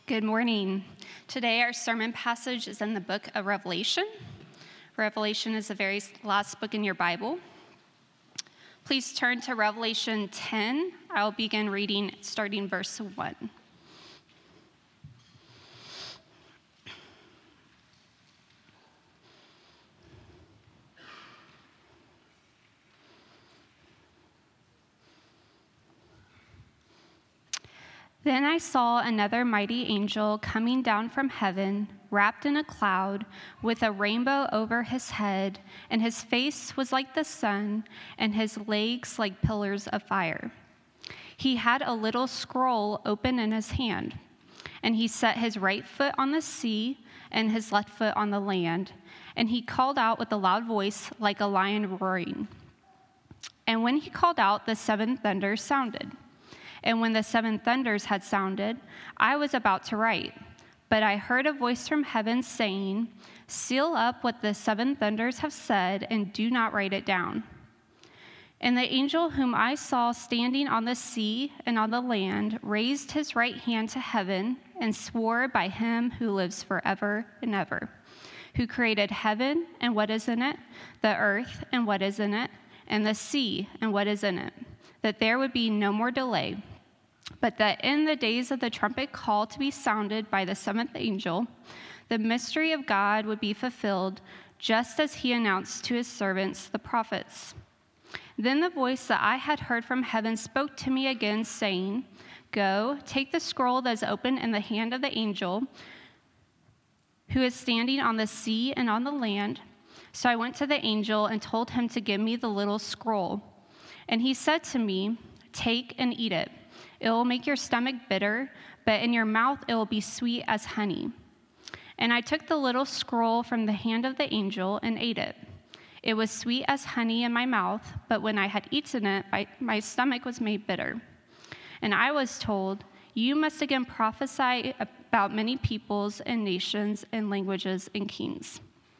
Good morning. Today our sermon passage is in the book of Revelation. Revelation is the very last book in your Bible. Please turn to Revelation 10. I'll begin reading starting verse 1. Then I saw another mighty angel coming down from heaven, wrapped in a cloud, with a rainbow over his head, and his face was like the sun, and his legs like pillars of fire. He had a little scroll open in his hand, and he set his right foot on the sea and his left foot on the land, and he called out with a loud voice like a lion roaring. And when he called out, the seven thunders sounded. And when the seven thunders had sounded, I was about to write. But I heard a voice from heaven saying, "Seal up what the seven thunders have said, and do not write it down." And the angel whom I saw standing on the sea and on the land raised his right hand to heaven and swore by him who lives forever and ever, who created heaven and what is in it, the earth and what is in it, and the sea and what is in it, that there would be no more delay, but that in the days of the trumpet call to be sounded by the seventh angel, the mystery of God would be fulfilled, just as he announced to his servants, the prophets. Then the voice that I had heard from heaven spoke to me again, saying, "Go, take the scroll that is open in the hand of the angel who is standing on the sea and on the land." So I went to the angel and told him to give me the little scroll. And he said to me, "Take and eat it. It will make your stomach bitter, but in your mouth it will be sweet as honey." And I took the little scroll from the hand of the angel and ate it. It was sweet as honey in my mouth, but when I had eaten it, my stomach was made bitter. And I was told, "You must again prophesy about many peoples and nations and languages and kings."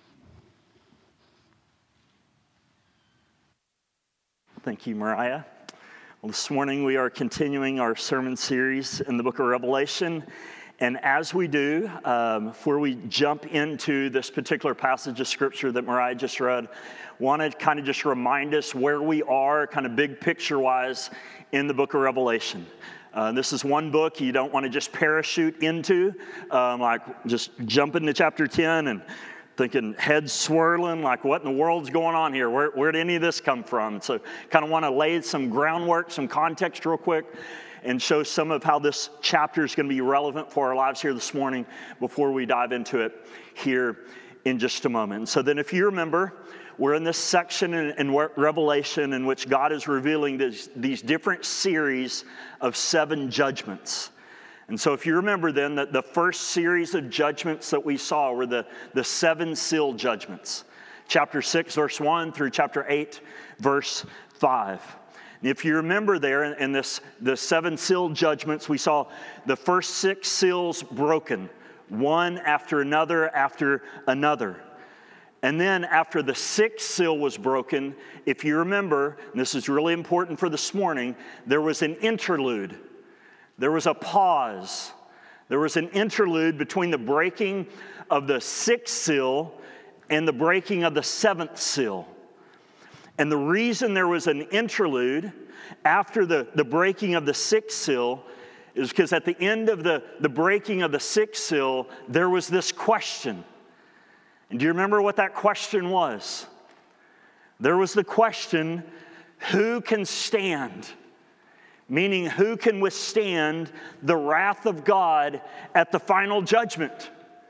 Thank you, Mariah. Well, this morning we are continuing our sermon series in the book of Revelation. And as we do, before we jump into this particular passage of scripture that Mariah just read, want to kind of just remind us where we are, kind of big picture-wise, in the book of Revelation. This is one book you don't want to just parachute into, like just jump into chapter 10 and thinking head swirling, like what in the world's going on here? Where did any of this come from? So kind of want to lay some groundwork, some context real quick, and show some of how this chapter is going to be relevant for our lives here this morning before we dive into it here in just a moment. So then if you remember, we're in this section in Revelation in which God is revealing these different series of seven judgments. And so if you remember then that the first series of judgments that we saw were the seven seal judgments. Chapter 6, verse 1 through chapter 8, verse 5. And if you remember there in the seven seal judgments, we saw the first six seals broken, one after another after another. And then after the sixth seal was broken, if you remember, and this is really important for this morning, there was an interlude. There was a pause. There was an interlude between the breaking of the sixth seal and the breaking of the seventh seal. And the reason there was an interlude after the breaking of the sixth seal is because at the end of the breaking of the sixth seal, there was this question. And do you remember what that question was? There was the question, who can stand? Meaning, who can withstand the wrath of God at the final judgment?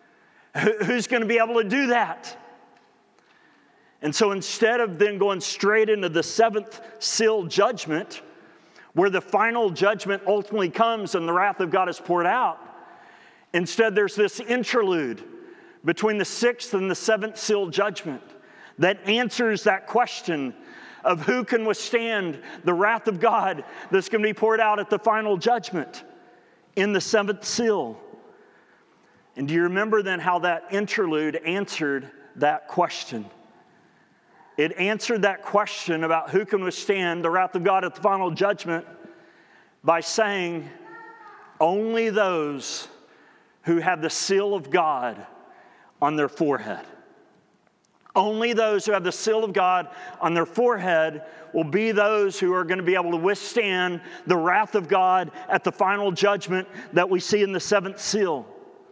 Who's going to be able to do that? And so instead of then going straight into the seventh seal judgment, where the final judgment ultimately comes and the wrath of God is poured out, instead there's this interlude between the sixth and the seventh seal judgment that answers that question of who can withstand the wrath of God that's going to be poured out at the final judgment in the seventh seal. And do you remember then how that interlude answered that question? It answered that question about who can withstand the wrath of God at the final judgment by saying, only those who have the seal of God on their forehead. Only those who have the seal of God on their forehead will be those who are going to be able to withstand the wrath of God at the final judgment that we see in the seventh seal.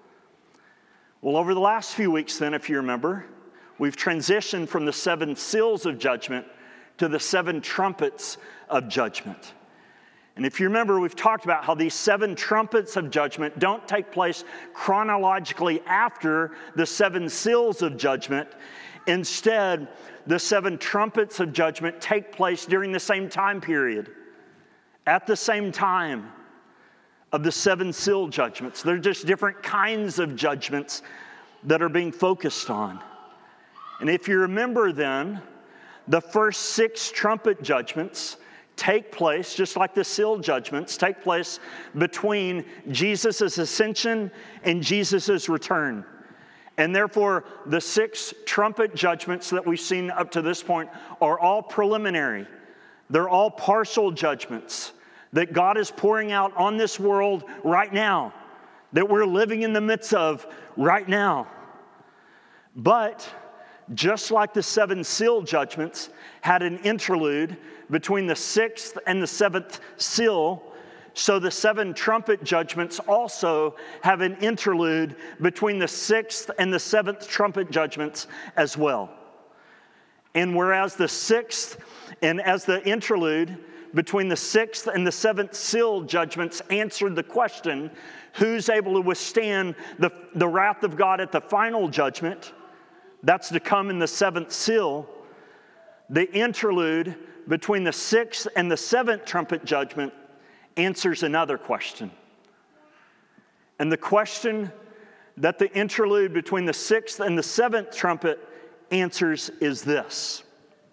Well, over the last few weeks then, if you remember, we've transitioned from the seven seals of judgment to the seven trumpets of judgment. And if you remember, we've talked about how these seven trumpets of judgment don't take place chronologically after the seven seals of judgment. Instead, the seven trumpets of judgment take place during the same time period, at the same time of the seven seal judgments. They're just different kinds of judgments that are being focused on. And if you remember then, the first six trumpet judgments take place, just like the seal judgments, take place between Jesus' ascension and Jesus' return. And therefore, the six trumpet judgments that we've seen up to this point are all preliminary. They're all partial judgments that God is pouring out on this world right now, that we're living in the midst of right now. But just like the seven seal judgments had an interlude between the sixth and the seventh seal, so the seven trumpet judgments also have an interlude between the sixth and the seventh trumpet judgments as well. And whereas the sixth, and as the interlude between the sixth and the seventh seal judgments answered the question, who's able to withstand the wrath of God at the final judgment, that's to come in the seventh seal, the interlude between the sixth and the seventh trumpet judgment answers another question. And the question that the interlude between the sixth and the seventh trumpet answers is this: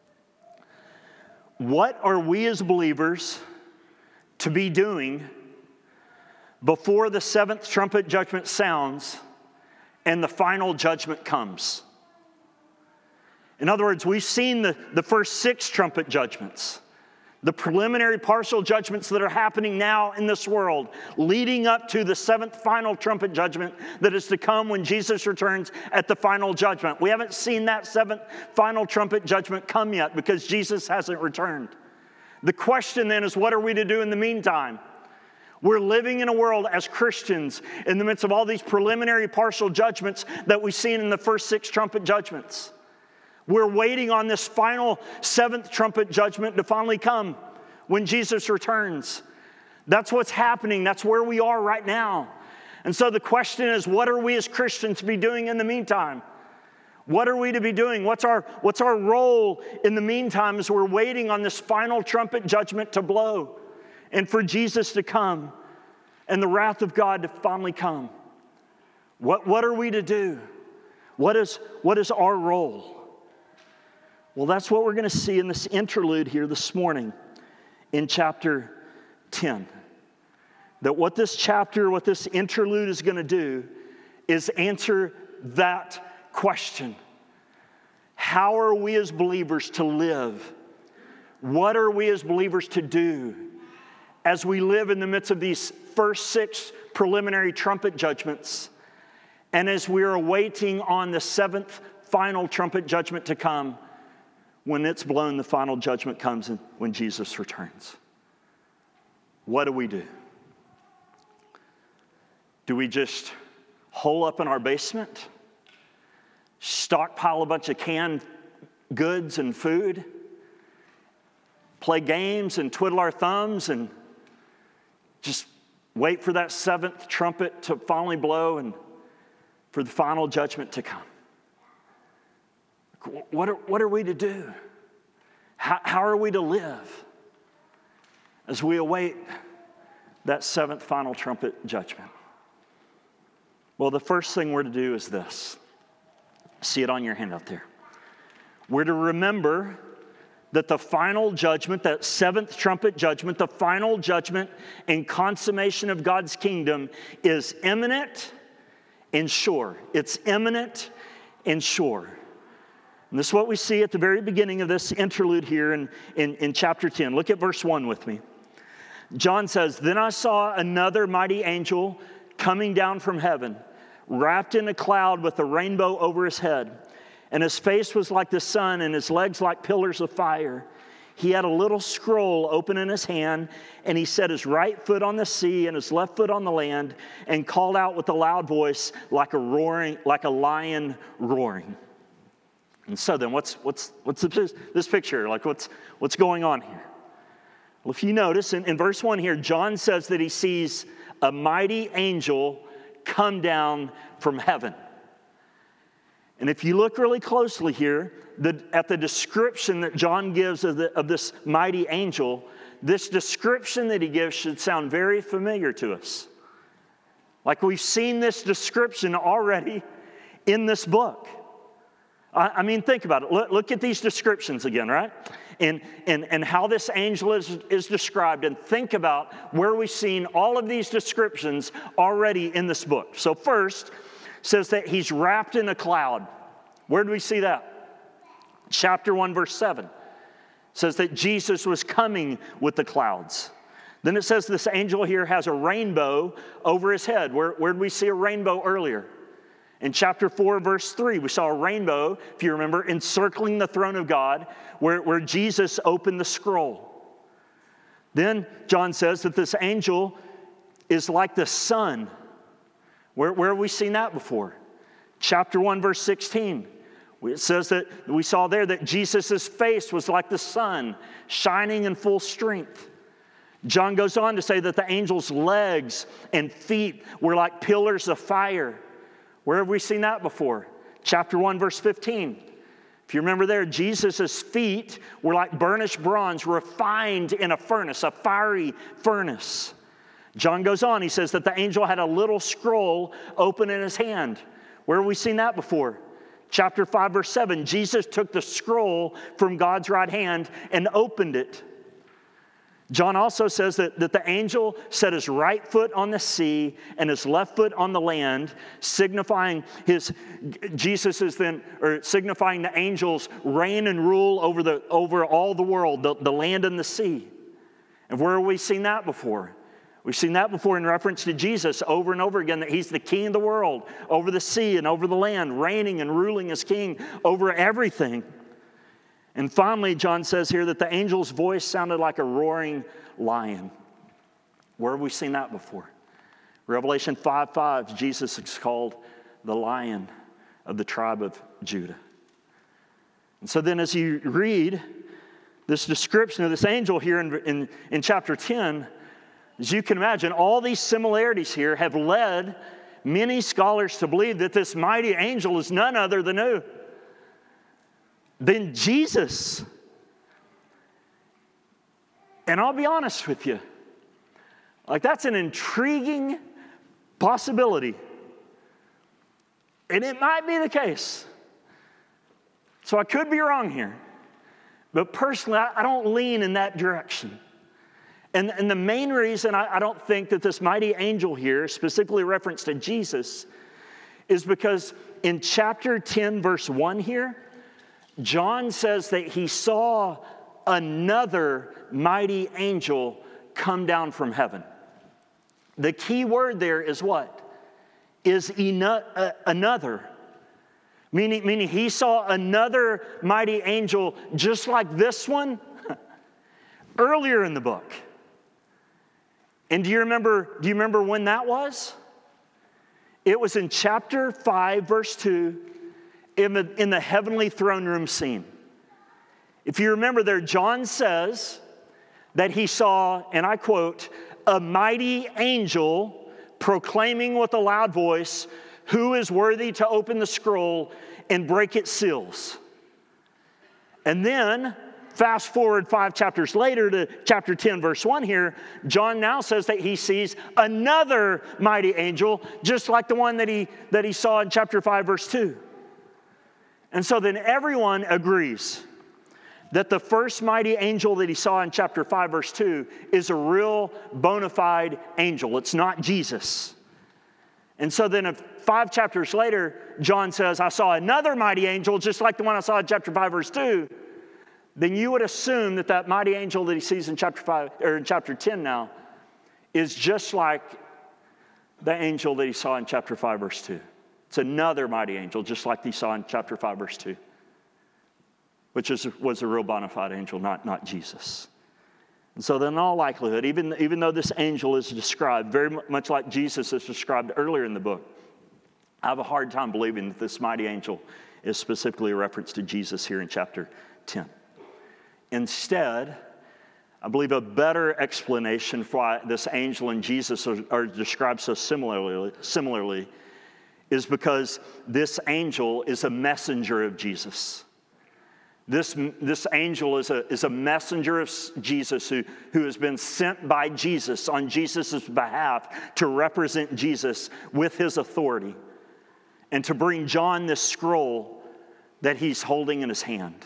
what are we as believers to be doing before the seventh trumpet judgment sounds and the final judgment comes? In other words, we've seen the first six trumpet judgments, the preliminary partial judgments that are happening now in this world, leading up to the seventh final trumpet judgment that is to come when Jesus returns at the final judgment. We haven't seen that seventh final trumpet judgment come yet because Jesus hasn't returned. The question then is, what are we to do in the meantime? We're living in a world as Christians in the midst of all these preliminary partial judgments that we've seen in the first six trumpet judgments. We're waiting on this final seventh trumpet judgment to finally come when Jesus returns. That's what's happening. That's where we are right now. And so the question is, what are we as Christians to be doing in the meantime? What are we to be doing? What's our role in the meantime as we're waiting on this final trumpet judgment to blow and for Jesus to come and the wrath of God to finally come? What are we to do? What is our role? Well, that's what we're going to see in this interlude here this morning in chapter 10. That what this interlude is going to do is answer that question. How are we as believers to live? What are we as believers to do as we live in the midst of these first six preliminary trumpet judgments and as we are waiting on the seventh final trumpet judgment to come? When it's blown, the final judgment comes when Jesus returns. What do we do? Do we just hole up in our basement? Stockpile a bunch of canned goods and food? Play games and twiddle our thumbs and just wait for that seventh trumpet to finally blow and for the final judgment to come? What are we to do? How are we to live as we await that seventh final trumpet judgment? Well, the first thing we're to do is this. See it on your handout there. We're to remember that the final judgment, that seventh trumpet judgment, the final judgment and consummation of God's kingdom is imminent and sure. It's imminent and sure. And this is what we see at the very beginning of this interlude here in chapter 10. Look at verse 1 with me. John says, "Then I saw another mighty angel coming down from heaven, wrapped in a cloud with a rainbow over his head. And his face was like the sun, and his legs like pillars of fire. He had a little scroll open in his hand, and he set his right foot on the sea and his left foot on the land, and called out with a loud voice like a lion roaring. And so then, what's this picture? Like, what's going on here? Well, if you notice in verse 1 here, John says that he sees a mighty angel come down from heaven. And if you look really closely here, at the description that John gives of this mighty angel, this description that he gives should sound very familiar to us. Like we've seen this description already in this book. I mean, think about it. Look at these descriptions again, right? And how this angel is described, and think about where we've seen all of these descriptions already in this book. So first, says that he's wrapped in a cloud. Where do we see that? Chapter 1, verse 7 says that Jesus was coming with the clouds. Then it says this angel here has a rainbow over his head. Where did we see a rainbow earlier? In chapter 4, verse 3, we saw a rainbow, if you remember, encircling the throne of God, where Jesus opened the scroll. Then John says that this angel is like the sun. Where have we seen that before? Chapter 1, verse 16. It says that we saw there that Jesus' face was like the sun, shining in full strength. John goes on to say that the angel's legs and feet were like pillars of fire. Where have we seen that before? Chapter 1, verse 15. If you remember there, Jesus' feet were like burnished bronze refined in a furnace, a fiery furnace. John goes on, he says that the angel had a little scroll open in his hand. Where have we seen that before? Chapter 5, verse 7, Jesus took the scroll from God's right hand and opened it. John also says that the angel set his right foot on the sea and his left foot on the land, signifying signifying the angel's reign and rule over all the world, the land and the sea. And where have we seen that before? We've seen that before in reference to Jesus over and over again, that he's the king of the world, over the sea and over the land, reigning and ruling as king over everything. And finally, John says here that the angel's voice sounded like a roaring lion. Where have we seen that before? Revelation 5:5, Jesus is called the Lion of the tribe of Judah. And so then as you read this description of this angel here in chapter 10, as you can imagine, all these similarities here have led many scholars to believe that this mighty angel is none other than who? Than Jesus. And I'll be honest with you, like that's an intriguing possibility. And it might be the case. So I could be wrong here. But personally, I don't lean in that direction. And the main reason I don't think that this mighty angel here, specifically referenced to Jesus, is because in chapter 10, verse 1 here, John says that he saw another mighty angel come down from heaven. The key word there is what? Is another. Meaning he saw another mighty angel just like this one earlier in the book. And do you remember when that was? It was in chapter 5, verse 2, in the heavenly throne room scene. If you remember there, John says that he saw, and I quote, a mighty angel proclaiming with a loud voice, "Who is worthy to open the scroll and break its seals?" And then, fast forward 5 chapters later to chapter 10, verse 1 here, John now says that he sees another mighty angel, just like the one that he saw in chapter 5, verse 2. And so then everyone agrees that the first mighty angel that he saw in chapter 5, verse 2 is a real bona fide angel. It's not Jesus. And so then 5 chapters later, John says, I saw another mighty angel, just like the one I saw in chapter 5, verse 2. Then you would assume that mighty angel that he sees in chapter 5 or in chapter 10 now is just like the angel that he saw in chapter 5, verse 2. It's another mighty angel, just like he saw in chapter 5, verse 2, which was a real bona fide angel, not Jesus. And so then in all likelihood, even though this angel is described very much like Jesus is described earlier in the book, I have a hard time believing that this mighty angel is specifically a reference to Jesus here in chapter 10. Instead, I believe a better explanation for why this angel and Jesus are described so similarly is because this angel is a messenger of Jesus. This angel is a messenger of Jesus who has been sent by Jesus on Jesus' behalf to represent Jesus with his authority and to bring John this scroll that he's holding in his hand.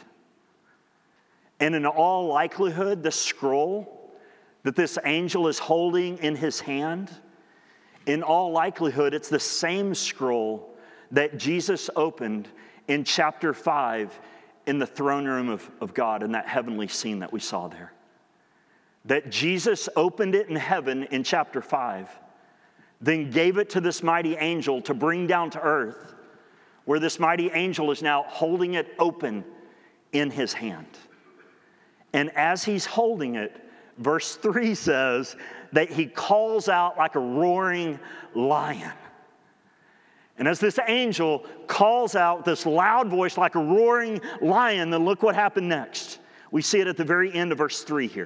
And in all likelihood, the scroll that this angel is holding in his hand, in all likelihood, it's the same scroll that Jesus opened in chapter 5 in the throne room of God, in that heavenly scene that we saw there. That Jesus opened it in heaven in chapter 5, then gave it to this mighty angel to bring down to earth, where this mighty angel is now holding it open in his hand. And as he's holding it, verse 3 says that he calls out like a roaring lion. And as this angel calls out this loud voice like a roaring lion, then look what happened next. We see it at the very end of verse 3 here.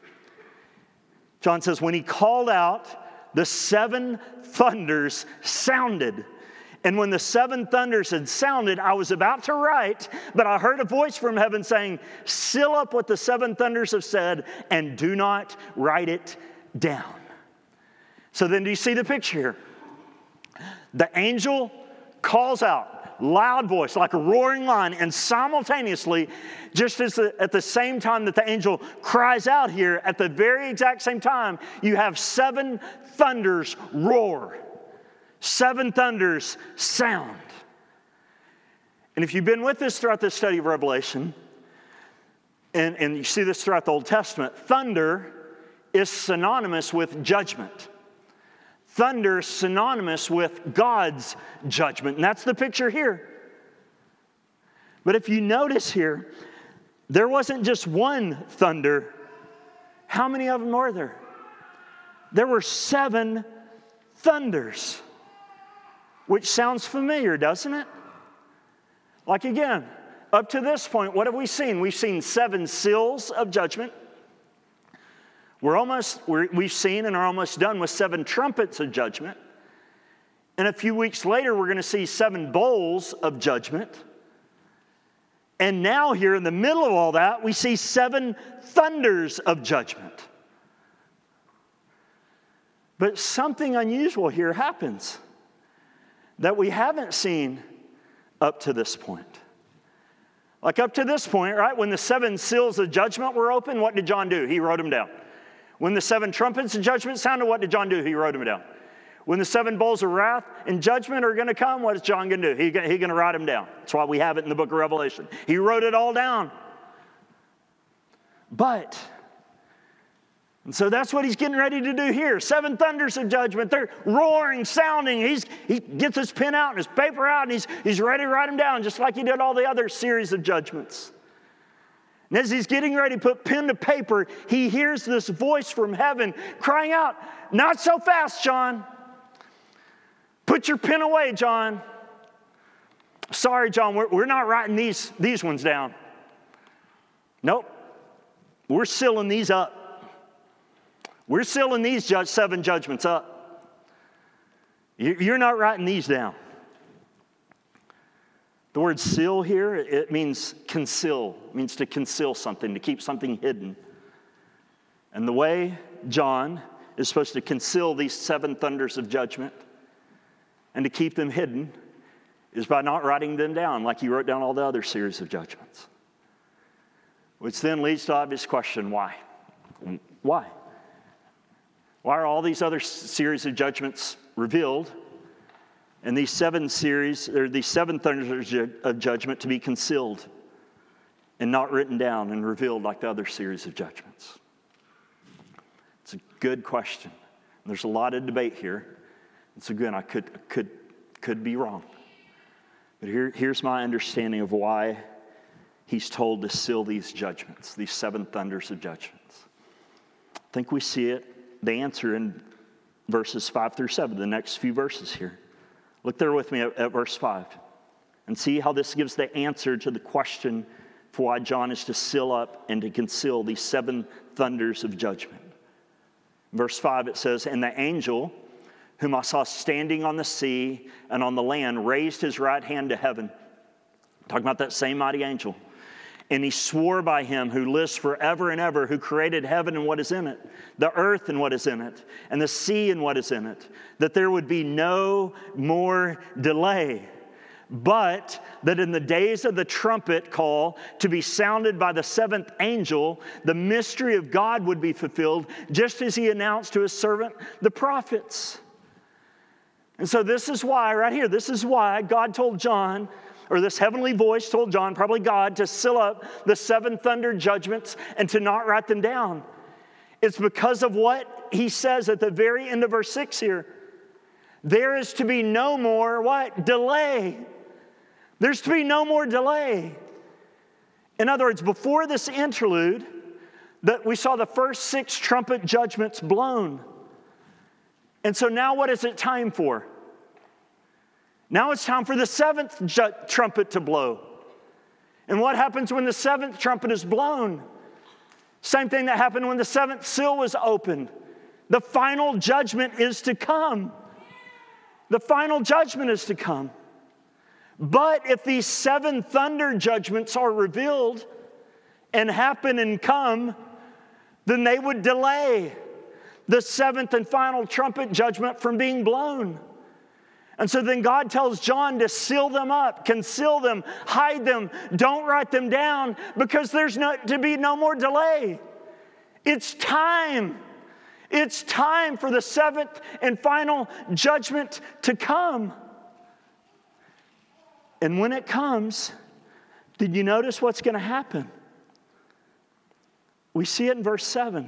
John says, when he called out, the 7 thunders sounded. And when the 7 thunders had sounded, I was about to write, but I heard a voice from heaven saying, seal up what the 7 thunders have said and do not write it down. So then do you see the picture here? The angel calls out, loud voice, like a roaring lion, and simultaneously, just as at the same time that the angel cries out here, at the very exact same time, you have 7 thunders roar. 7 thunders sound. And if you've been with us throughout this study of Revelation, and you see this throughout the Old Testament, thunder is synonymous with judgment. Thunder is synonymous with God's judgment, and that's the picture here. But if you notice here, there wasn't just one thunder. How many of them are there? There were 7 thunders, which sounds familiar, doesn't it? Like again, up to this point, what have we seen? We've seen 7 seals of judgment. We've seen and are almost done with 7 trumpets of judgment. And a few weeks later, we're going to see 7 bowls of judgment. And now here in the middle of all that, we see 7 thunders of judgment. But something unusual here happens that we haven't seen up to this point. Like up to this point, right, when the 7 seals of judgment were open, what did John do? He wrote them down. When the 7 trumpets of judgment sounded, what did John do? He wrote them down. When the 7 bowls of wrath and judgment are going to come, what is John going to do? He's going to write them down. That's why we have it in the book of Revelation. He wrote it all down. And so that's what he's getting ready to do here. 7 thunders of judgment. They're roaring, sounding. He gets his pen out and his paper out, and he's ready to write them down, just like he did all the other series of judgments. And as he's getting ready to put pen to paper, he hears this voice from heaven crying out, not so fast, John. Put your pen away, John. Sorry, John, we're not writing these ones down. Nope. We're sealing these up. We're sealing these 7 judgments up. You're not writing these down. The word seal here, it means conceal. It means to conceal something, to keep something hidden. And the way John is supposed to conceal these 7 thunders of judgment and to keep them hidden is by not writing them down like he wrote down all the other series of judgments. Which then leads to the obvious question, why? Why? Why are all these other series of judgments revealed and these 7 thunders of judgment to be concealed and not written down and revealed like the other series of judgments? It's a good question. There's a lot of debate here. And so again, I could be wrong. But here's my understanding of why he's told to seal these judgments, these 7 thunders of judgments. I think we see it, the answer in verses 5 through 7, the next few verses here. Look there with me at verse 5 and see how this gives the answer to the question for why John is to seal up and to conceal these 7 thunders of judgment. Verse 5, it says, "And the angel whom I saw standing on the sea and on the land raised his right hand to heaven." Talking about that same mighty angel. "And he swore by him who lives forever and ever, who created heaven and what is in it, the earth and what is in it, and the sea and what is in it, that there would be no more delay, but that in the days of the trumpet call to be sounded by the 7th angel, the mystery of God would be fulfilled, just as he announced to his servant, the prophets." And so this is why, right here, this is why God told John, or this heavenly voice told John, probably God, to seal up the 7 thunder judgments and to not write them down. It's because of what he says at the very end of verse 6 here. There is to be no more, what? Delay. There's to be no more delay. In other words, before this interlude, that we saw the first 6 trumpet judgments blown. And so now what is it time for? Now it's time for the 7th trumpet to blow. And what happens when the 7th trumpet is blown? Same thing that happened when the 7th seal was opened. The final judgment is to come. The final judgment is to come. But if these 7 thunder judgments are revealed and happen and come, then they would delay the 7th and final trumpet judgment from being blown. And so then God tells John to seal them up, conceal them, hide them, don't write them down, because there's to be no more delay. It's time. It's time for the 7th and final judgment to come. And when it comes, did you notice what's going to happen? We see it in verse 7.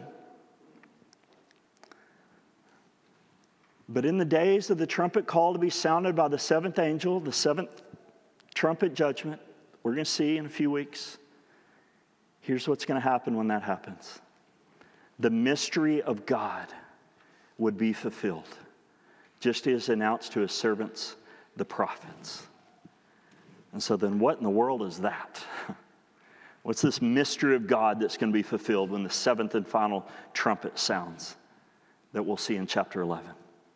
"But in the days of the trumpet call to be sounded by the 7th angel," the 7th trumpet judgment, we're going to see in a few weeks. Here's what's going to happen when that happens. The mystery of God would be fulfilled, just as announced to his servants, the prophets. And so then what in the world is that? What's this mystery of God that's going to be fulfilled when the 7th and final trumpet sounds that we'll see in chapter 11?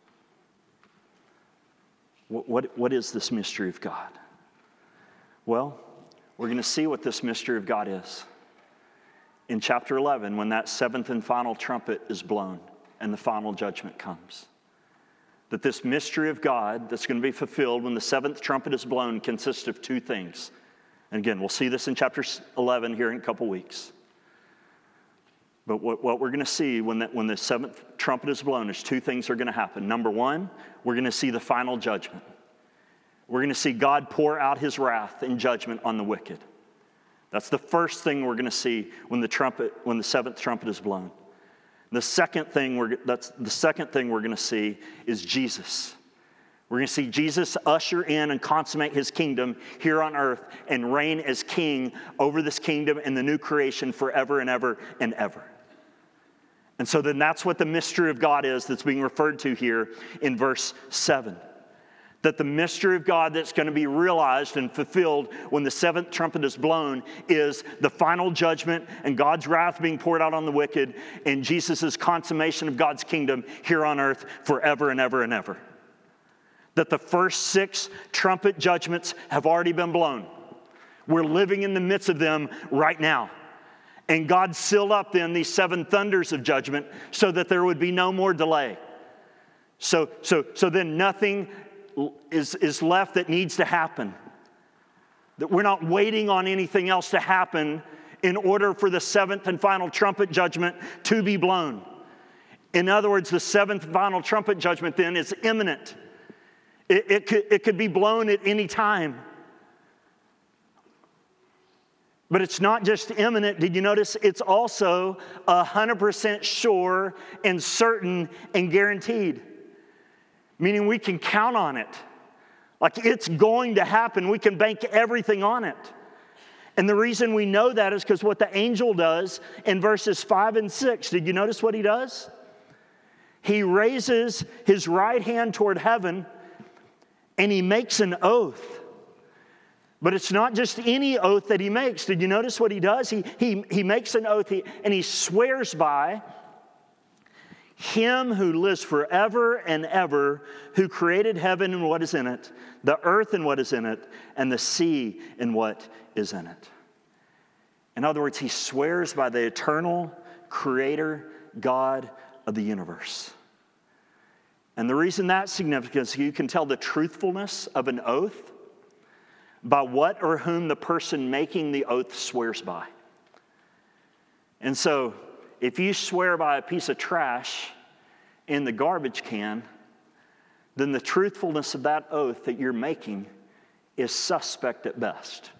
What is this mystery of God? Well, we're going to see what this mystery of God is in chapter 11 when that 7th and final trumpet is blown and the final judgment comes. That this mystery of God that's going to be fulfilled when the 7th trumpet is blown consists of 2 things. And again, we'll see this in chapter 11 here in a couple weeks. But what we're going to see when the 7th trumpet is blown is 2 things are going to happen. Number 1, we're going to see the final judgment. We're going to see God pour out his wrath and judgment on the wicked. That's the first thing we're going to see when the 7th trumpet is blown. The second thing we're going to see is Jesus. We're going to see Jesus usher in and consummate his kingdom here on earth and reign as king over this kingdom and the new creation forever and ever and ever. And so then that's what the mystery of God is that's being referred to here in verse 7. That the mystery of God that's going to be realized and fulfilled when the 7th trumpet is blown is the final judgment and God's wrath being poured out on the wicked and Jesus' consummation of God's kingdom here on earth forever and ever and ever. That the first 6 trumpet judgments have already been blown. We're living in the midst of them right now. And God sealed up then these 7 thunders of judgment so that there would be no more delay. So then nothing is left that needs to happen. That we're not waiting on anything else to happen in order for the 7th and final trumpet judgment to be blown. In other words, the 7th final trumpet judgment then is imminent. It could be blown at any time. But it's not just imminent. Did you notice? It's also 100% sure and certain and guaranteed. meaning we can count on it. Like it's going to happen. We can bank everything on it. And the reason we know that is because what the angel does in verses 5 and 6. Did you notice what he does? He raises his right hand toward heaven and he makes an oath. But it's not just any oath that he makes. Did you notice what he does? He makes an oath and he swears by him who lives forever and ever, who created heaven and what is in it, the earth and what is in it, and the sea and what is in it. In other words, he swears by the eternal creator God of the universe. And the reason that's significant is you can tell the truthfulness of an oath by what or whom the person making the oath swears by. And so, if you swear by a piece of trash in the garbage can, then the truthfulness of that oath that you're making is suspect at best.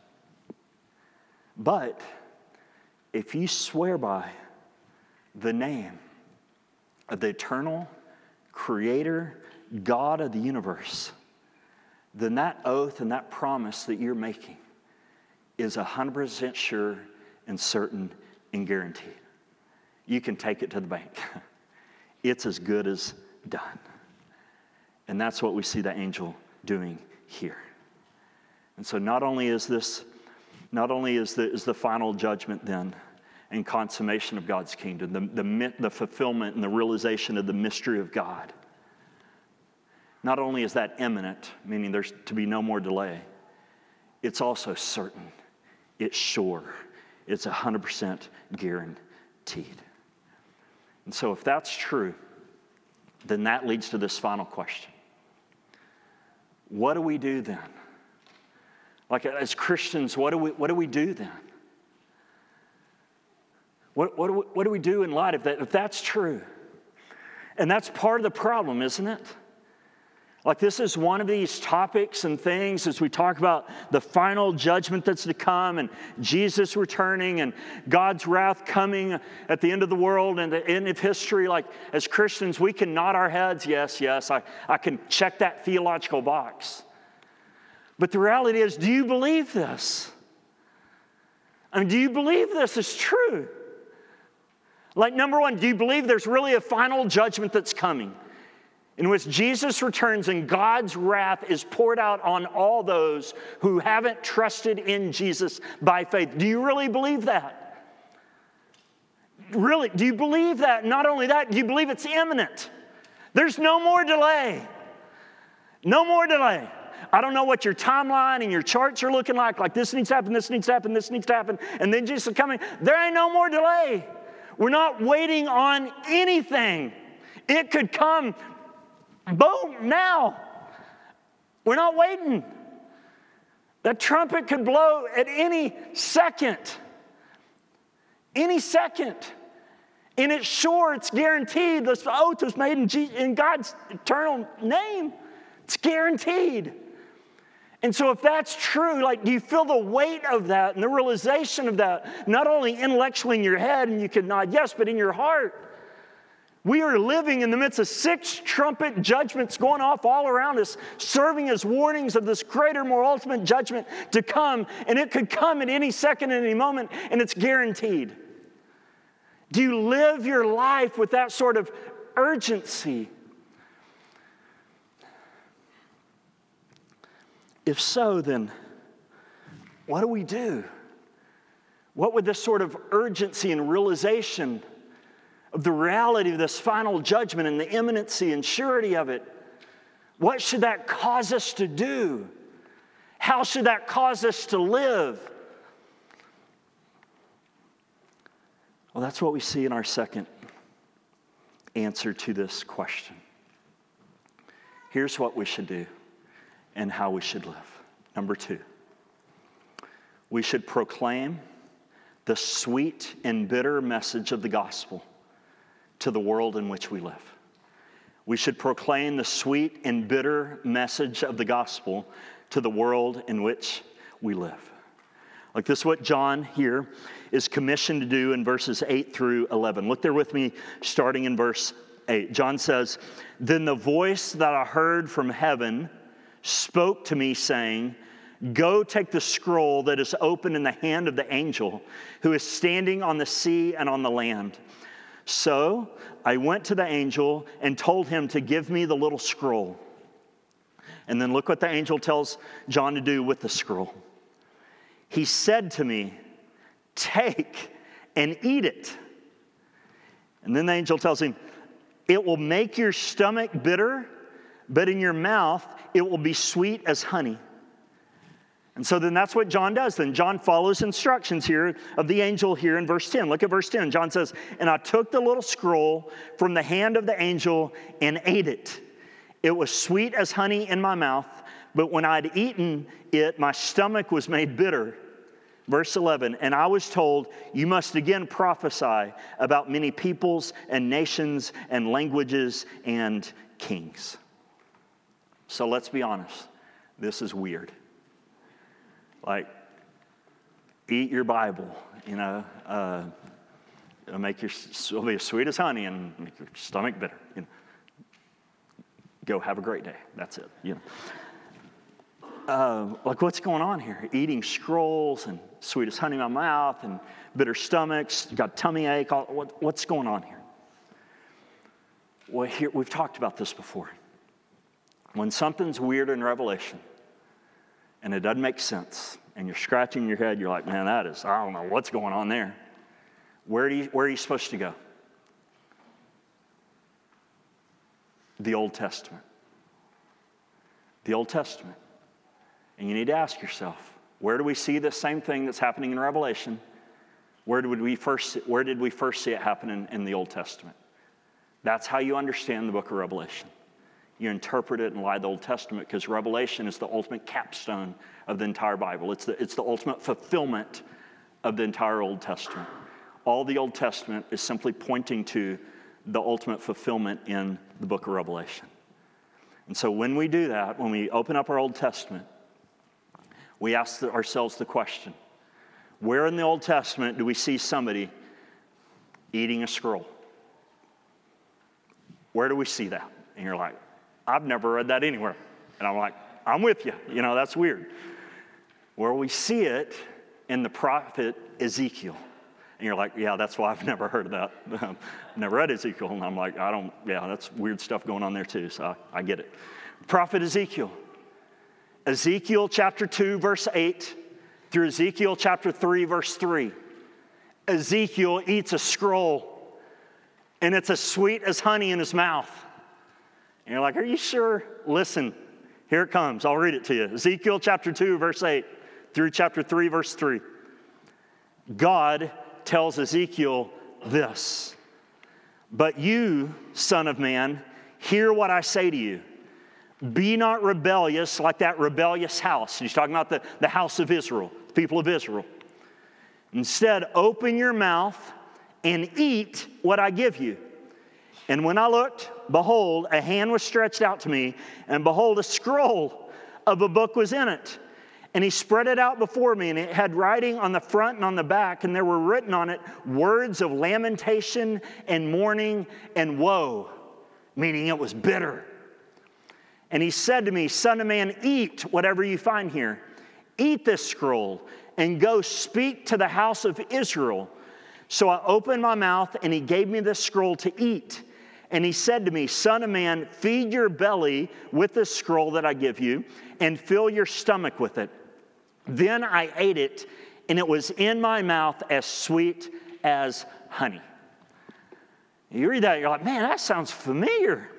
But if you swear by the name of the eternal creator God of the universe, then that oath and that promise that you're making is 100% sure and certain and guaranteed. You can take it to the bank. It's as good as done. And that's what we see the angel doing here. And so not only is the final judgment then and consummation of God's kingdom, the fulfillment and the realization of the mystery of God, not only is that imminent, meaning there's to be no more delay, it's also certain, it's sure, it's 100% guaranteed. And so if that's true, then that leads to this final question. What do we do then? Like as Christians, what do we do then? What do we do in light of that? If that's true, and that's part of the problem, isn't it? Like this is one of these topics and things as we talk about the final judgment that's to come and Jesus returning and God's wrath coming at the end of the world and the end of history. Like as Christians, we can nod our heads, yes, I can check that theological box. But the reality is, do you believe this? I mean, do you believe this is true? Like number one, do you believe there's really a final judgment that's coming? In which Jesus returns and God's wrath is poured out on all those who haven't trusted in Jesus by faith. Do you really believe that? Really, do you believe that? Not only that, do you believe it's imminent? There's no more delay. No more delay. I don't know what your timeline and your charts are looking like this needs to happen, this needs to happen, this needs to happen, and then Jesus is coming. There ain't no more delay. We're not waiting on anything. It could come boom, now. We're not waiting. That trumpet could blow at any second. Any second. And it's sure, it's guaranteed. This oath was made in God's eternal name. It's guaranteed. And so if that's true, like, do you feel the weight of that and the realization of that, not only intellectually in your head and you can nod yes, but in your heart? We are living in the midst of 6 trumpet judgments going off all around us, serving as warnings of this greater, more ultimate judgment to come. And it could come at any second, at any moment, and it's guaranteed. Do you live your life with that sort of urgency? If so, then what do we do? What would this sort of urgency and realization of the reality of this final judgment and the imminency and surety of it, what should that cause us to do? How should that cause us to live? Well, that's what we see in our second answer to this question. Here's what we should do and how we should live. Number 2, we should proclaim the sweet and bitter message of the gospel to the world in which we live. We should proclaim the sweet and bitter message of the gospel to the world in which we live. Like this is what John here is commissioned to do in verses 8 through 11. Look there with me, starting in verse 8. John says, "Then the voice that I heard from heaven spoke to me, saying, 'Go take the scroll that is open in the hand of the angel who is standing on the sea and on the land.' So I went to the angel and told him to give me the little scroll." And then look what the angel tells John to do with the scroll. "He said to me, 'Take and eat it.' And then the angel tells him, 'It will make your stomach bitter, but in your mouth it will be sweet as honey.'" And so then that's what John does. Then John follows instructions here of the angel here in verse 10. Look at verse 10. John says, "And I took the little scroll from the hand of the angel and ate it. It was sweet as honey in my mouth, but when I'd eaten it, my stomach was made bitter." Verse 11, "And I was told, 'You must again prophesy about many peoples and nations and languages and kings.'" So let's be honest. This is weird. Like, eat your Bible, it'll be as sweet as honey and make your stomach bitter. Go have a great day. That's it. Like, what's going on here? Eating scrolls and sweet as honey in my mouth and bitter stomachs, got tummy ache. What's going on here? Well, here we've talked about this before. When something's weird in Revelation, and it doesn't make sense, and you're scratching your head, you're like, man, I don't know what's going on there. Where are you supposed to go? The Old Testament. The Old Testament. And you need to ask yourself, where do we see this same thing that's happening in Revelation? Where did we first see it happen in the Old Testament? That's how you understand the book of Revelation. You interpret it in light of the Old Testament, because Revelation is the ultimate capstone of the entire Bible. It's the ultimate fulfillment of the entire Old Testament. All the Old Testament is simply pointing to the ultimate fulfillment in the book of Revelation. And so when we do that, when we open up our Old Testament, we ask ourselves the question, where in the Old Testament do we see somebody eating a scroll? Where do we see that? And you're like, I've never read that anywhere. And I'm like, I'm with you. That's weird. Where we see it in the prophet Ezekiel. And you're like, yeah, that's why I've never heard of that. I've never read Ezekiel. And I'm like, that's weird stuff going on there too. So I get it. Prophet Ezekiel. Ezekiel chapter 2, verse 8 through Ezekiel chapter 3, verse 3. Ezekiel eats a scroll, and it's as sweet as honey in his mouth. And you're like, are you sure? Listen, here it comes. I'll read it to you. Ezekiel chapter 2, verse 8 through chapter 3, verse 3. God tells Ezekiel this: "But you, son of man, hear what I say to you. Be not rebellious like that rebellious house." He's talking about the house of Israel, the people of Israel. "Instead, open your mouth and eat what I give you. And when I looked, behold, a hand was stretched out to me, and behold, a scroll of a book was in it. And he spread it out before me, and it had writing on the front and on the back, and there were written on it words of lamentation and mourning and woe," meaning it was bitter. "And he said to me, 'Son of man, eat whatever you find here. Eat this scroll, and go speak to the house of Israel.' So I opened my mouth, and he gave me this scroll to eat. And he said to me, 'Son of man, feed your belly with this scroll that I give you, and fill your stomach with it.' Then I ate it, and it was in my mouth as sweet as honey." You read that, you're like, man, that sounds familiar.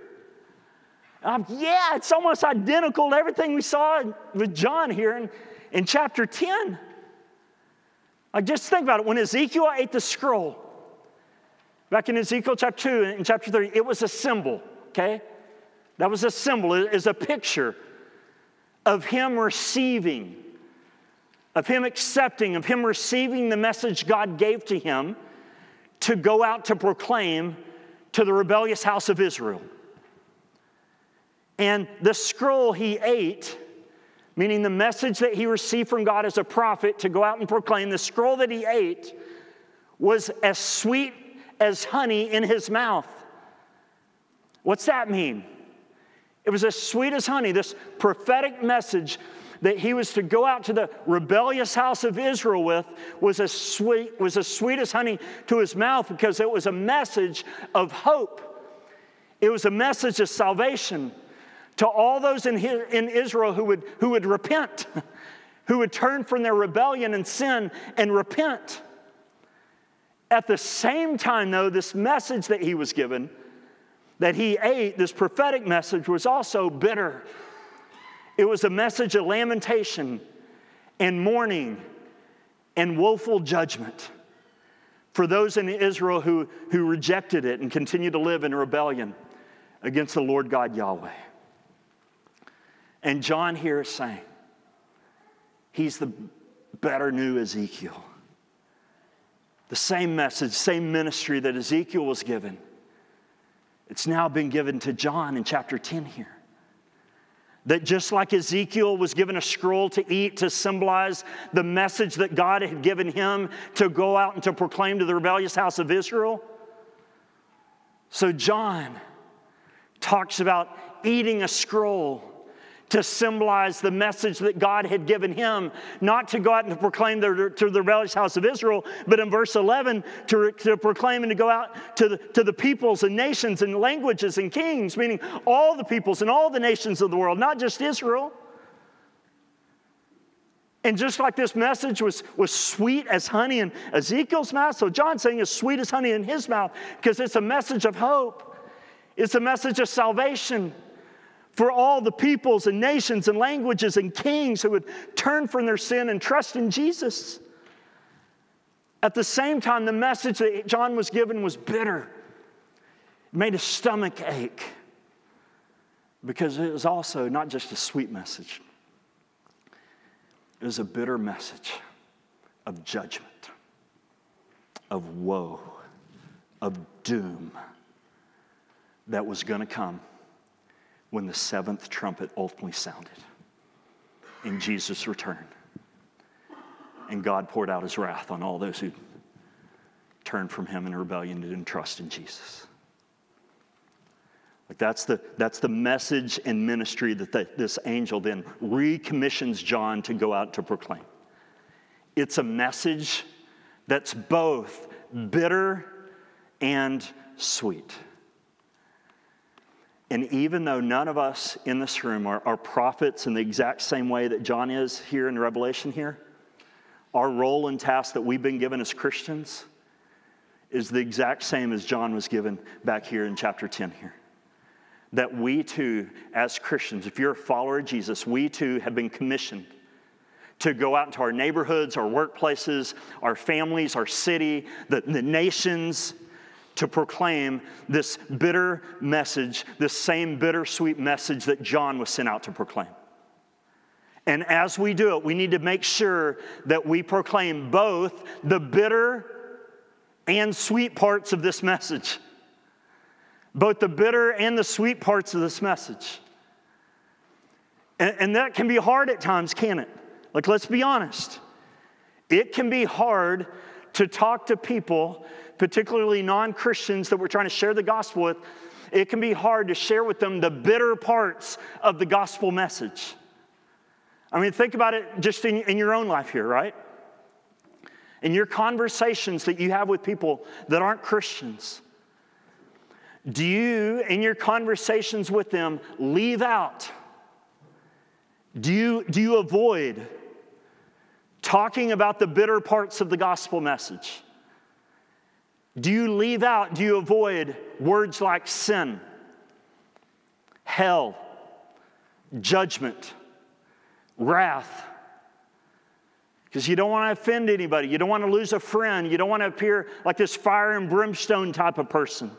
Yeah, it's almost identical to everything we saw with John here in chapter 10. Like, just think about it. When Ezekiel ate the scroll, back in Ezekiel chapter 2 and chapter 3, it was a symbol, okay? That was a symbol. It is a picture of him receiving, of him accepting, of him receiving the message God gave to him to go out to proclaim to the rebellious house of Israel. And the scroll he ate, meaning the message that he received from God as a prophet to go out and proclaim, the scroll that he ate was as sweet as honey in his mouth. What's that mean? It was as sweet as honey, this prophetic message that he was to go out to the rebellious house of Israel with was as sweet as honey to his mouth, because it was a message of hope. It was a message of salvation to all those in Israel who would repent, who would turn from their rebellion and sin and repent. At the same time, though, this message that he was given, that he ate, this prophetic message, was also bitter. It was a message of lamentation and mourning and woeful judgment for those in Israel who rejected it and continued to live in rebellion against the Lord God Yahweh. And John here is saying, he's the better new Ezekiel. The same message, same ministry that Ezekiel was given, it's now been given to John in chapter 10 here. That just like Ezekiel was given a scroll to eat to symbolize the message that God had given him to go out and to proclaim to the rebellious house of Israel, so John talks about eating a scroll to symbolize the message that God had given him, not to go out and to proclaim to the rebellious house of Israel, but in verse 11, to proclaim and to go out to the peoples and nations and languages and kings, meaning all the peoples and all the nations of the world, not just Israel. And just like this message was sweet as honey in Ezekiel's mouth, so John's saying it's sweet as honey in his mouth, because it's a message of hope. It's a message of salvation for all the peoples and nations and languages and kings who would turn from their sin and trust in Jesus. At the same time, the message that John was given was bitter. It made his stomach ache, because it was also not just a sweet message. It was a bitter message of judgment, of woe, of doom that was going to come when the seventh trumpet ultimately sounded in Jesus' return. And God poured out his wrath on all those who turned from him in rebellion and didn't trust in Jesus. Like that's the message and ministry that this angel then recommissions John to go out to proclaim. It's a message that's both bitter and sweet. And even though none of us in this room are prophets in the exact same way that John is here in Revelation here, our role and task that we've been given as Christians is the exact same as John was given back here in chapter 10 here. That we too, as Christians, if you're a follower of Jesus, we too have been commissioned to go out into our neighborhoods, our workplaces, our families, our city, the nations, to proclaim this bitter message, this same bittersweet message that John was sent out to proclaim. And as we do it, we need to make sure that we proclaim both the bitter and sweet parts of this message. Both the bitter and the sweet parts of this message. And that can be hard at times, can't it? Like, let's be honest. It can be hard to talk to people, particularly non-Christians that we're trying to share the gospel with. It can be hard to share with them the bitter parts of the gospel message. I mean, think about it just in your own life here, right? In your conversations that you have with people that aren't Christians, do you, in your conversations with them, leave out? Do you avoid talking about the bitter parts of the gospel message? Do you leave out, do you avoid words like sin, hell, judgment, wrath? Because you don't want to offend anybody. You don't want to lose a friend. You don't want to appear like this fire and brimstone type of person.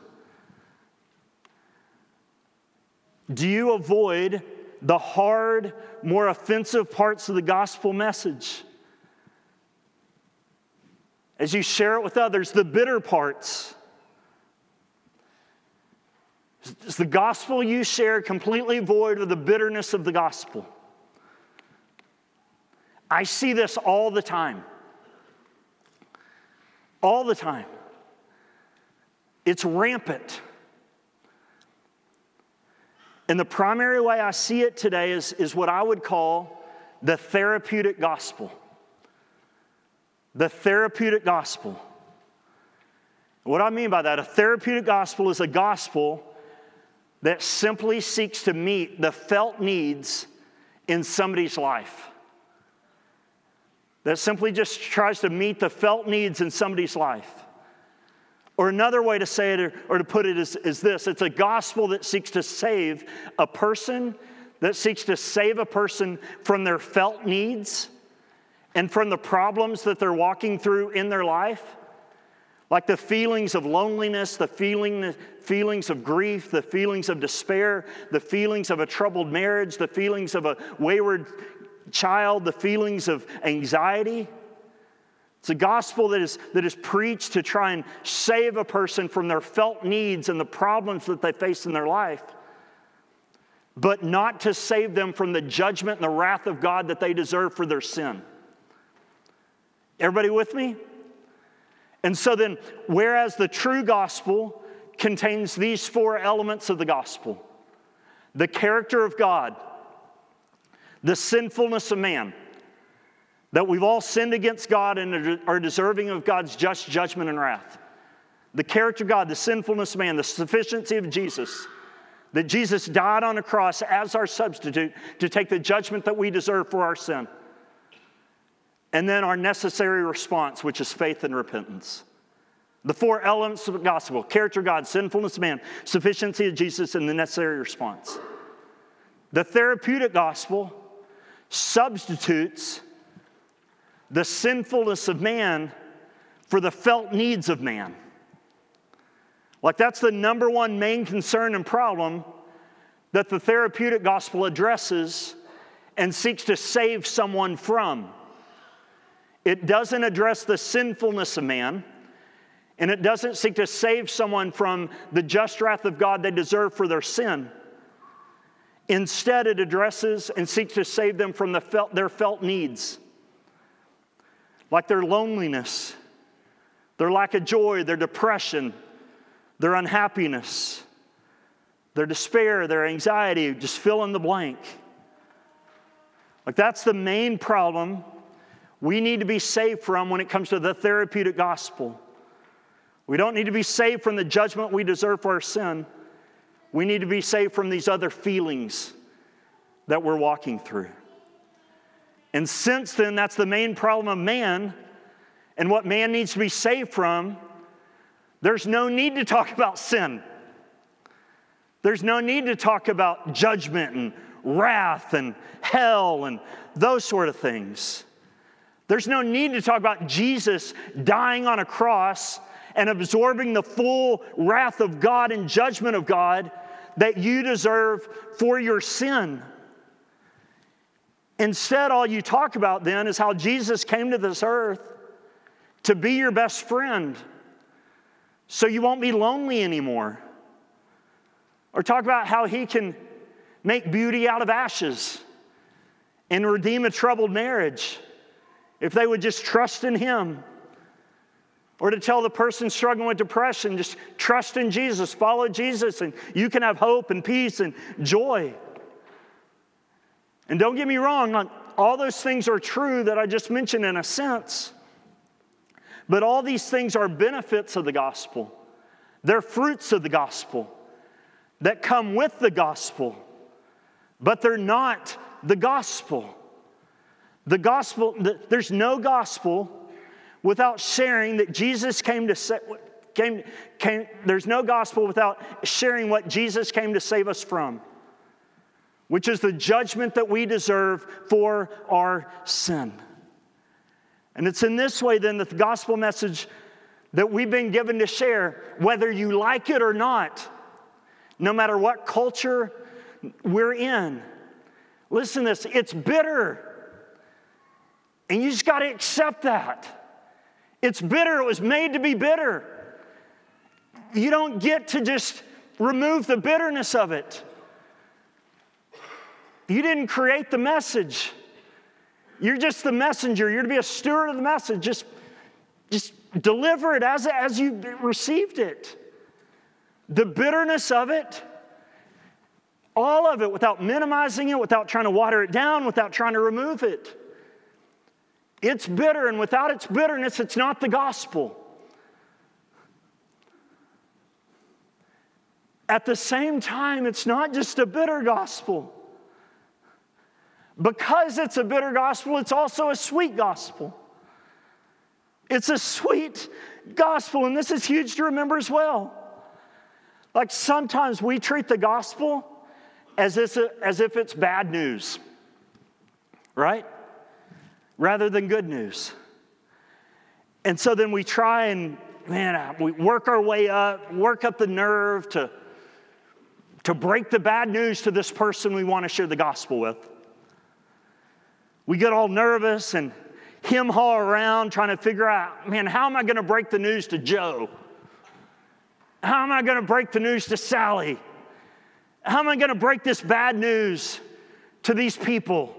Do you avoid the hard, more offensive parts of the gospel message? As you share it with others, the bitter parts. Is the gospel you share completely void of the bitterness of the gospel? I see this all the time. All the time. It's rampant. And the primary way I see it today is what I would call the therapeutic gospel. The therapeutic gospel. What I mean by that, a therapeutic gospel is a gospel that simply seeks to meet the felt needs in somebody's life. That simply just tries to meet the felt needs in somebody's life. Or another way to say it or to put it is this. It's a gospel that seeks to save a person, that seeks to save a person from their felt needs and from the problems that they're walking through in their life. Like the feelings of loneliness, the feelings of grief, the feelings of despair, the feelings of a troubled marriage, the feelings of a wayward child, the feelings of anxiety. It's a gospel that is preached to try and save a person from their felt needs and the problems that they face in their life, but not to save them from the judgment and the wrath of God that they deserve for their sin. Everybody with me? And so then, whereas the true gospel contains these four elements of the gospel: the character of God, the sinfulness of man, that we've all sinned against God and are deserving of God's just judgment and wrath. The character of God, the sinfulness of man, the sufficiency of Jesus, that Jesus died on a cross as our substitute to take the judgment that we deserve for our sin. And then our necessary response, which is faith and repentance. The four elements of the gospel: character of God, sinfulness of man, sufficiency of Jesus, and the necessary response. The therapeutic gospel substitutes the sinfulness of man for the felt needs of man. Like that's the number one main concern and problem that the therapeutic gospel addresses and seeks to save someone from. It doesn't address the sinfulness of man, and it doesn't seek to save someone from the just wrath of God they deserve for their sin. Instead, it addresses and seeks to save them from their felt needs, like their loneliness, their lack of joy, their depression, their unhappiness, their despair, their anxiety, just fill in the blank. Like that's the main problem we need to be saved from when it comes to the therapeutic gospel. We don't need to be saved from the judgment we deserve for our sin. We need to be saved from these other feelings that we're walking through. And since then, that's the main problem of man and what man needs to be saved from, there's no need to talk about sin. There's no need to talk about judgment and wrath and hell and those sort of things. There's no need to talk about Jesus dying on a cross and absorbing the full wrath of God and judgment of God that you deserve for your sin. Instead, all you talk about then is how Jesus came to this earth to be your best friend so you won't be lonely anymore. Or talk about how he can make beauty out of ashes and redeem a troubled marriage if they would just trust in him. Or to tell the person struggling with depression, just trust in Jesus, follow Jesus, and you can have hope and peace and joy. And don't get me wrong, all those things are true that I just mentioned in a sense. But all these things are benefits of the gospel. They're fruits of the gospel that come with the gospel. But they're not the gospel. The gospel, there's no gospel without sharing that Jesus came to save. There's no gospel without sharing what Jesus came to save us from, which is the judgment that we deserve for our sin. And it's in this way then that the gospel message that we've been given to share, whether you like it or not, no matter what culture we're in. Listen to this, it's bitter. And you just got to accept that. It's bitter. It was made to be bitter. You don't get to just remove the bitterness of it. You didn't create the message. You're just the messenger. You're to be a steward of the message. Just deliver it as you received it. The bitterness of it, All of it, without minimizing it, without trying to water it down, without trying to remove it. It's bitter, and without its bitterness, it's not the gospel. At the same time, it's not just a bitter gospel. Because it's a bitter gospel, it's also a sweet gospel. It's a sweet gospel, and this is huge to remember as well. Like sometimes we treat the gospel as if it's bad news, right? Rather than good news. And so then we try and, we work our way up, work up the nerve to break the bad news to this person we want to share the gospel with. We get all nervous and hem-haw around trying to figure out, how am I going to break the news to Joe? How am I going to break the news to Sally? How am I going to break this bad news to these people?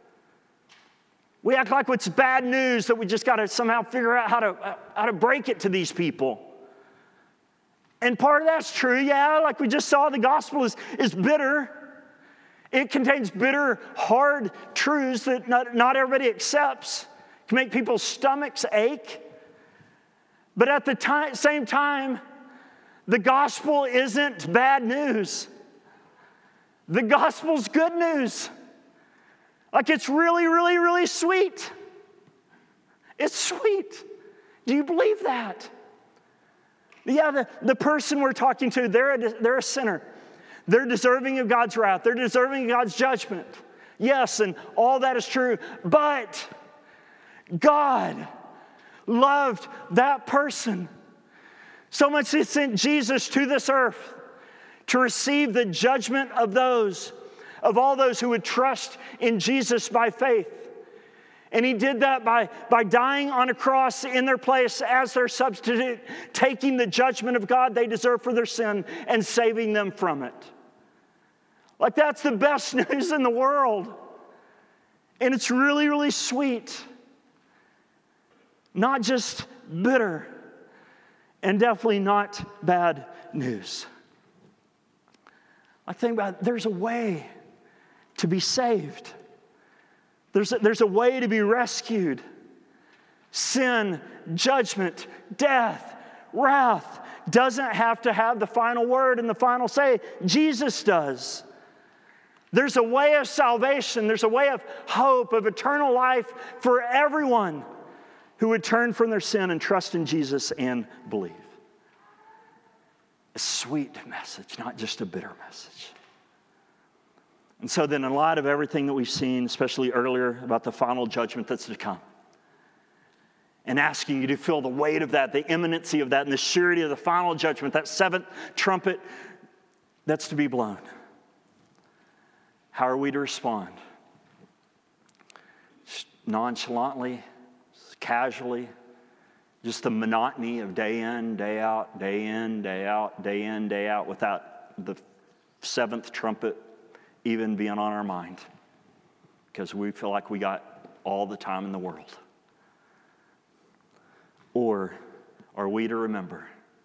We act like it's bad news that we just got to somehow figure out how to break it to these people. And part of that's true, like we just saw, the gospel is bitter. It contains bitter, hard truths that not everybody accepts. It can make people's stomachs ache. But at the same time, the gospel isn't bad news. The gospel's good news. Like it's really, really, really sweet. It's sweet. Do you believe that? Yeah, the person we're talking to, they're a sinner. They're deserving of God's wrath. They're deserving of God's judgment. Yes, and all that is true. But God loved that person so much He sent Jesus to this earth to receive the judgment of all those who would trust in Jesus by faith. And He did that by dying on a cross in their place as their substitute, taking the judgment of God they deserve for their sin and saving them from it. Like that's the best news in the world. And it's really, really sweet. Not just bitter. And definitely not bad news. I think about it, there's a way to be saved. There's a way to be rescued. Sin, judgment, death, wrath doesn't have to have the final word and the final say. Jesus does. There's a way of salvation. There's a way of hope, of eternal life for everyone who would turn from their sin and trust in Jesus and believe. A sweet message, not just a bitter message. And so then in light of everything that we've seen, especially earlier about the final judgment that's to come, and asking you to feel the weight of that, the imminency of that, and the surety of the final judgment, that seventh trumpet that's to be blown. How are we to respond? Just nonchalantly, casually, just the monotony of day in, day out, day in, day out, day in, day out, without the seventh trumpet even being on our mind, because we feel like we got all the time in the world. Or are we to remember,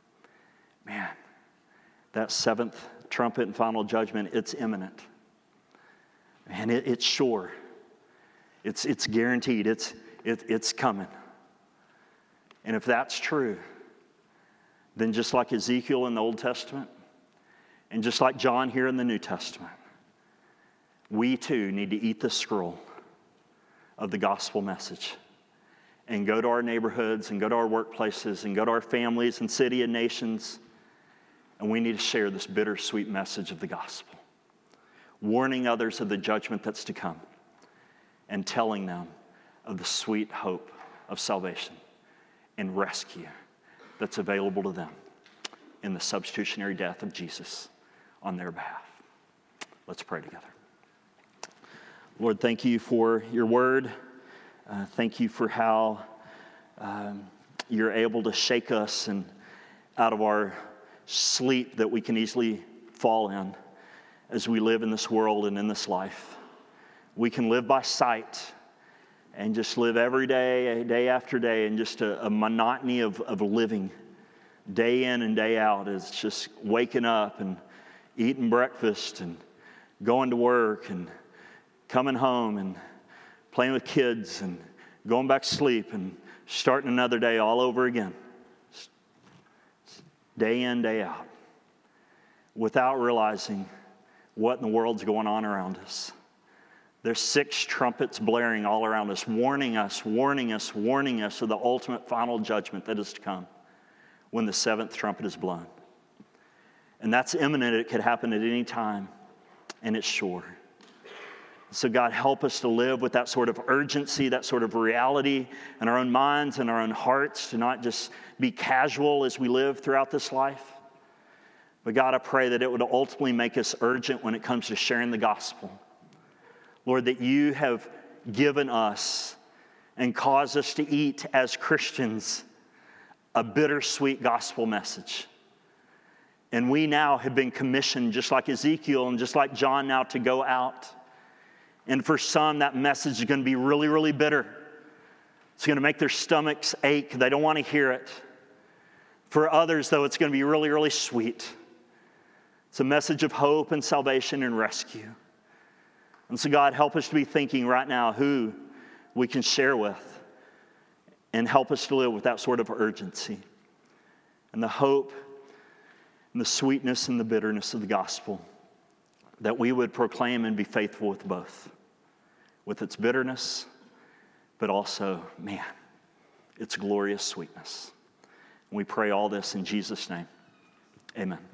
that seventh trumpet and final judgment, it's imminent. And it's sure. It's guaranteed. It's coming. And if that's true, then just like Ezekiel in the Old Testament, and just like John here in the New Testament, we too need to eat the scroll of the gospel message and go to our neighborhoods and go to our workplaces and go to our families and city and nations, and we need to share this bittersweet message of the gospel, warning others of the judgment that's to come and telling them of the sweet hope of salvation and rescue that's available to them in the substitutionary death of Jesus on their behalf. Let's pray together. Lord, thank you for your word. Thank you for how you're able to shake us and out of our sleep that we can easily fall in as we live in this world and in this life. We can live by sight and just live every day, day after day, in just a monotony of living day in and day out. Is just waking up and eating breakfast and going to work and coming home and playing with kids and going back to sleep and starting another day all over again. Day in, day out. Without realizing what in the world's going on around us. There's 6 trumpets blaring all around us, warning us, warning us, warning us of the ultimate final judgment that is to come when the 7th trumpet is blown. And that's imminent. It could happen at any time, and it's sure. So God, help us to live with that sort of urgency, that sort of reality in our own minds and our own hearts, to not just be casual as we live throughout this life. But God, I pray that it would ultimately make us urgent when it comes to sharing the gospel. Lord, that you have given us and caused us to eat as Christians a bittersweet gospel message. And we now have been commissioned, just like Ezekiel and just like John now, to go out. And for some, that message is going to be really, really bitter. It's going to make their stomachs ache. They don't want to hear it. For others, though, it's going to be really, really sweet. It's a message of hope and salvation and rescue. And so, God, help us to be thinking right now who we can share with, and help us to live with that sort of urgency and the hope and the sweetness and the bitterness of the gospel, that we would proclaim and be faithful with both, with its bitterness, but also, man, its glorious sweetness. And we pray all this in Jesus' name. Amen.